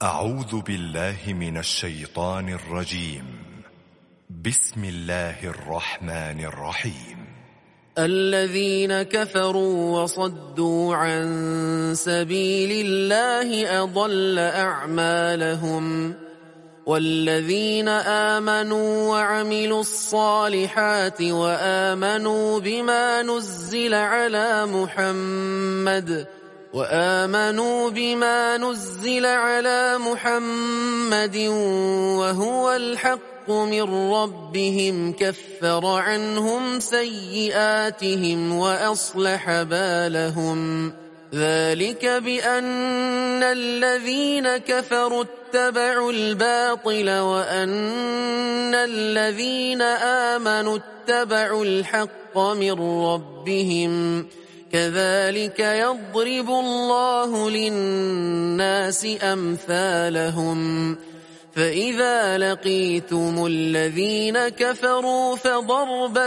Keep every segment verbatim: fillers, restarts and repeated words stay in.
أعوذ بالله من الشيطان الرجيم. بسم الله الرحمن الرحيم. الذين كفروا وصدوا عن سبيل الله أضل أعمالهم والذين آمنوا وعملوا الصالحات وآمنوا بما نزل على محمد وآمنوا بما نزل على محمد وهو الحق من ربهم كفر عنهم سيئاتهم وأصلح بالهم ذلك بأن الذين كفروا اتبعوا الباطل وأن الذين آمنوا اتبعوا الحق من ربهم كذلك يضرب الله للناس أمثالهم فإذا لقيتم الذين كفروا فضرب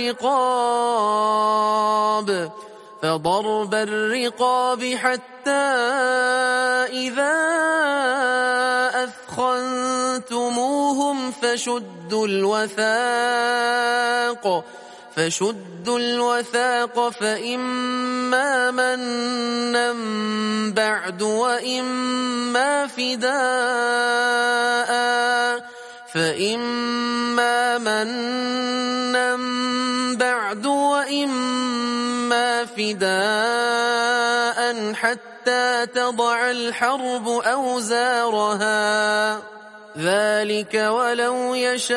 الرقاب فضرب الرقاب حتى إذا أثخنتموهم فشدوا الوثاق فشدوا الوثاق فإما منا بعد وإما فداء فإما منا بعد وإما فداء حتى تضع الحرب أوزارها ذلك ولو يشاء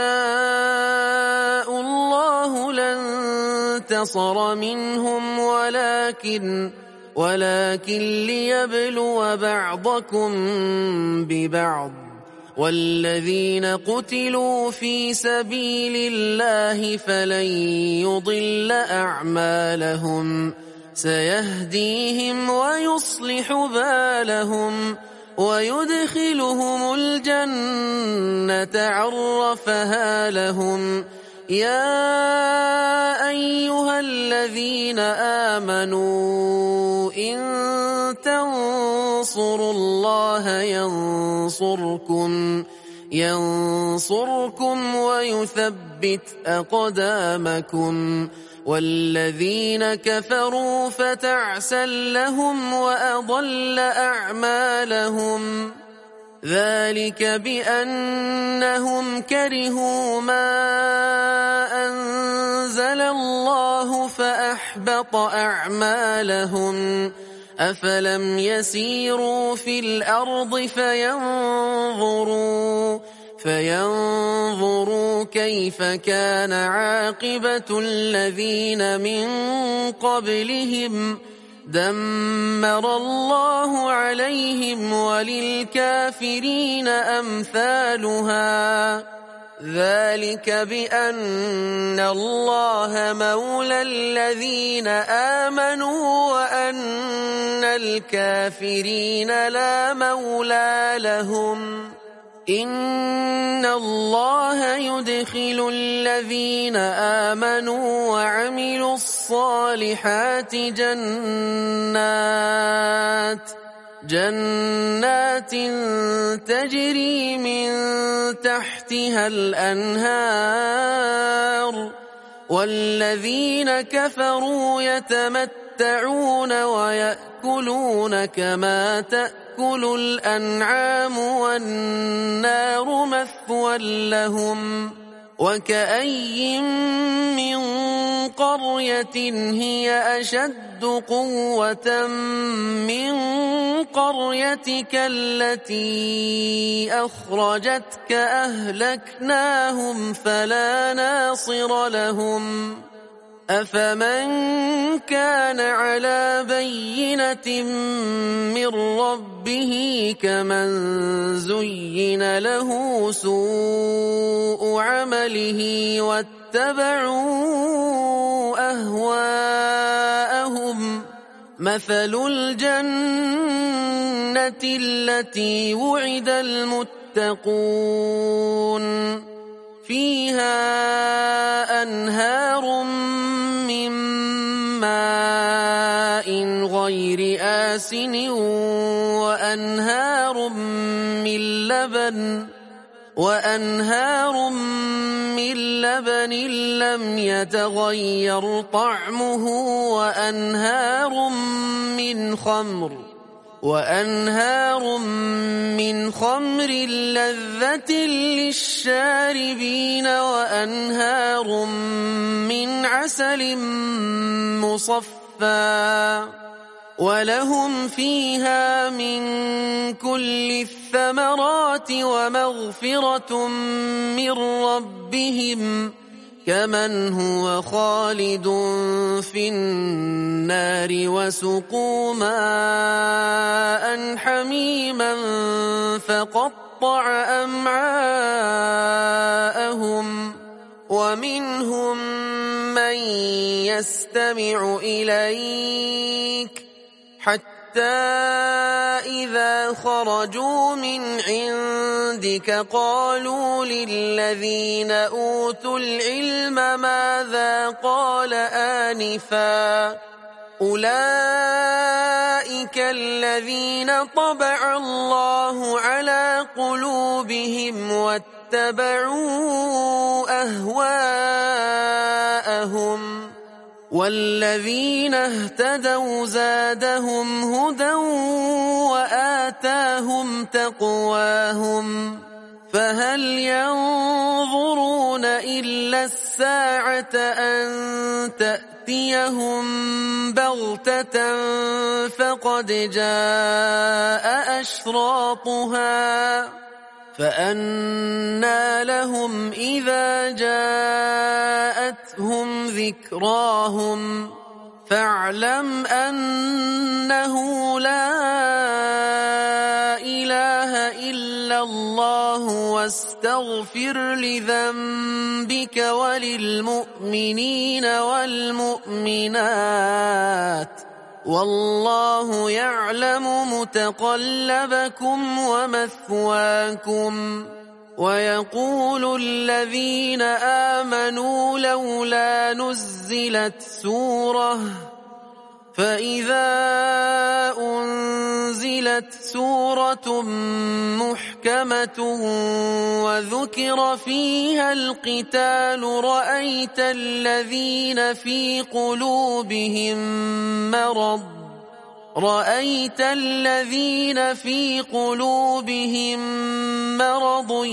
الله لانتصر منهم ولكن ولكن ليبلو بعضكم ببعض والذين قتلوا في سبيل الله فلن يضل أعمالهم سيهديهم ويصلح بالهم ويدخلهم الجنة عرفها لهم يا أيها الذين آمنوا إن تنصروا الله ينصركم ينصركم ويثبت أقدامكم والذين كفروا فتعسا لهم وأضل أعمالهم ذلك بأنهم كرهوا ما أنزل الله فأحبط أعمالهم أفلم يسيروا في الأرض فينظروا فينظروا كيف كان عاقبة الذين من قبلهم دمر الله عليهم وللكافرين أمثالها ذلك بأن الله مولى الذين آمنوا وأن الكافرين لا مولى لهم إن الله يدخل الذين آمنوا وعملوا الصالحات جنات جنات تجري من تحتها الأنهار والذين كفروا يتمتعون ويأكلون كما تأكل الأنعام والنار مثوى لهم وكأي من قرية هي أشد قوة من قريتك التي أخرجتك أهلكناهم فلا ناصر لهم أفمن كان على بينة من ربه كمن زين له سوء عمله واتبعوا أهواءهم مثل الجنة التي وعد المتقون فيها أنهار من ماء غير غير آسن وأنهار من لبن وأنهار من لبن لم يتغير طعمه وأنهار من خمر وأنهار من خمر لذة للشاربين وأنهار من عسل مصفى ولهم فيها من كل الثمرات ومغفرة من ربهم كمن هو خالد في النار وسقوا ماء حميما فقطع أمعاءهم ومنهم من يستمع إليك حتى إذا خرجوا من عندك قالوا للذين أوتوا العلم ماذا قال آنفا أولئك الذين طبع الله على قلوبهم واتبعوا أهواءهم والذين اهتدوا زادهم هدى وآتاهم تقواهم فهل ينظرون إلا الساعة أن تأتيهم بغتة فقد جاء أشراطها فأنى لهم إذا جاءتهم ذكراهم فاعلم أنه لا إله إلا الله واستغفر لذنبك وللمؤمنين والمؤمنات والله يعلم متقلبكم ومثواكم ويقول الذين آمنوا لولا نزلت سورة فإذا أنزلت سورة محكمة وذكر فيها القتال رأيت الذين في قلوبهم مرض رأيت الذين في قلوبهم مرض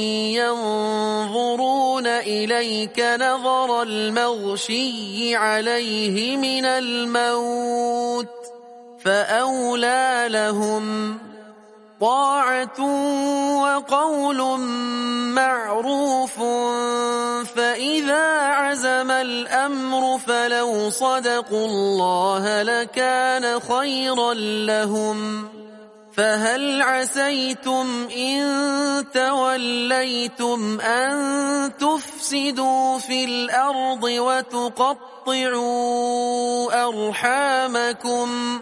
ينظرون إليك نظر المغشي عليه من الموت فأولى لهم طاعة وقول معروف فإذا عزم الأمر فلو صدقوا الله لكان خيرا لهم فهل عسيتم إن توليتم أن تفسدوا في الأرض وتقطعوا أرحامكم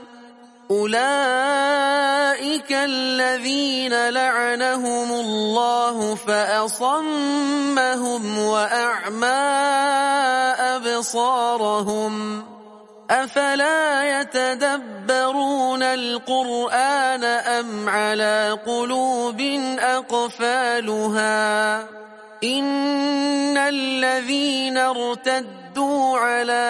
أولئك الذين لعنهم الله فأصمهم وأعمى أبصارهم أفلا يتدبرون القرآن أم على قلوب أقفالها إن الذين ارتدوا على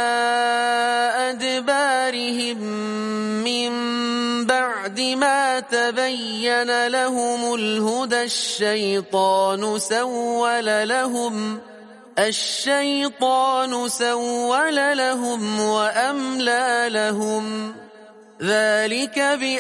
أدبارهم من بعد ما تبين لهم الهدى الشيطان سول لهم الشيطان سول لهم وأملى لهم ذلك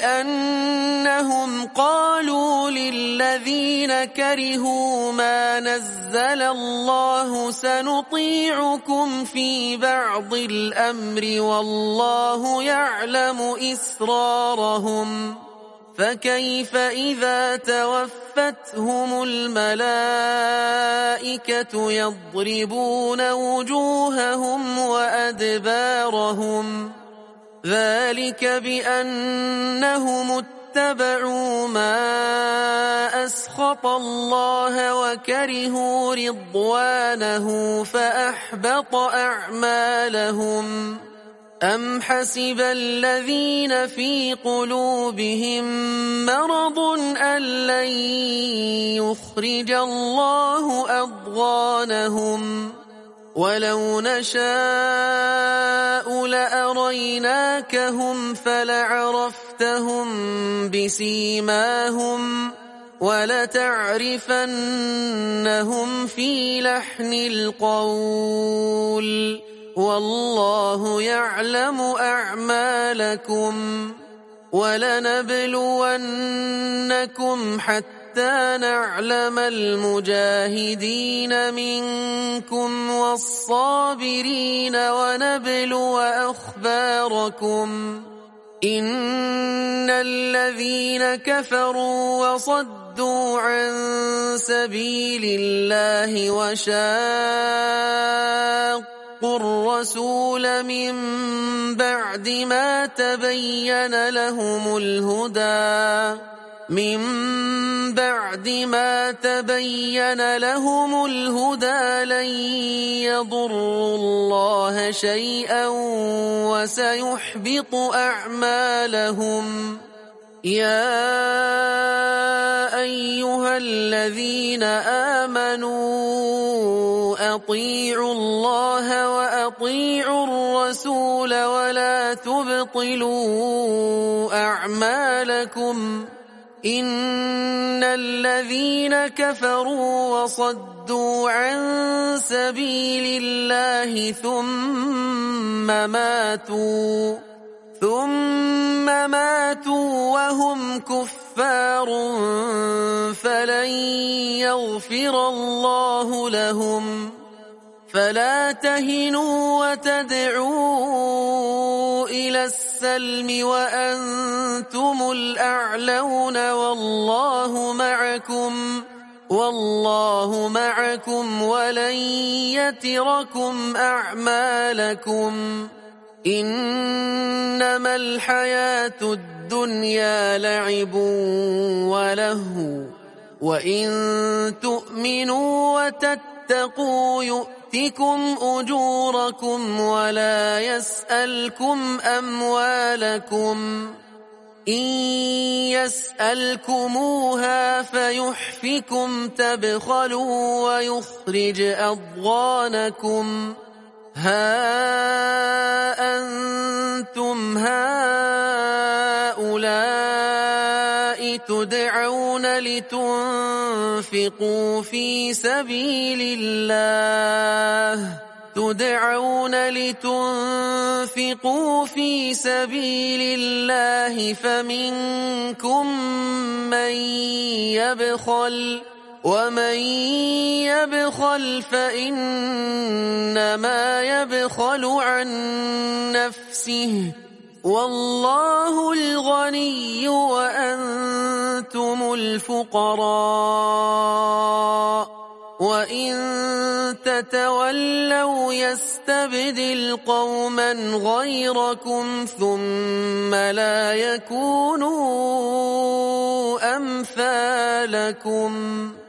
بأنهم قالوا للذين كرهوا ما نزل الله سنطيعكم في بعض الأمر والله يعلم إسرارهم فكيف إذا توفتهم الملائكة يضربون وجوههم وأدبارهم ذلك بأنهم اتبعوا ما أسخط الله وكرهوا رضوانه فأحبط أعمالهم أم حسب الذين في قلوبهم مرض أن لن يخرج الله أضغانهم ولو نشاء لأريناكهم فلعرفتهم بسيماهم ولتعرفنهم في لحن القول والله يعلم أعمالكم ولنبلونكم حتى نعلم المجاهدين منكم والصابرين ونبلو أخباركم إن الذين كفروا وصدوا عن سبيل الله وشاقوا الرسول من بعد ما تبين لهم الهدى من بعد ما تبين لهم الهدى لن يضروا الله شيئا وسيحبط أعمالهم يا أيها الذين آمنوا أطيعوا الله وأطيعوا الرسول ولا تبطلوا أعمالكم إن الذين كفروا وصدوا عن سبيل الله ثم ماتوا ثم ماتوا وهم كفار فلن يغفر الله لهم فلا تهنوا وتدعوا إلى السلم وأنتم الأعلون والله معكم والله معكم ولن يتركم أعمالكم إنما الحياة الدنيا لعب ولهو وإن تؤمنوا وتتقوا يؤتكم أجوركم ولا يسألكم أموالكم إن يسألكموها فيحفكم تبخلوا ويخرج أضغانكم ها أنتم هؤلاء تدعون لتنفقوا في سبيل الله تدعون لتنفقوا في سبيل الله فمنكم من يبخل ومن يبخل فإنما يبخل عن نفسه والله الغني وأنتم الفقراء وإن تتولوا يستبدل قوما غيركم ثم لا يكونوا أمثالكم